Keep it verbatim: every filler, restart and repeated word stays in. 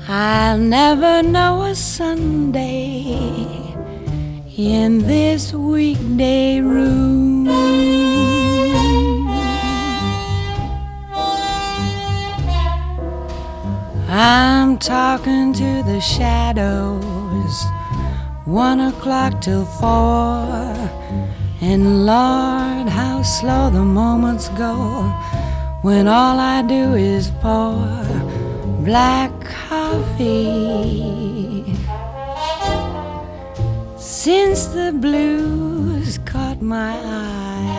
I'll never know a Sunday in this weekday room. I'm talking to the shadows, one o'clock till four, and Lord, how slow the moments go when all I do is pour black coffee. Since the blues caught my eye,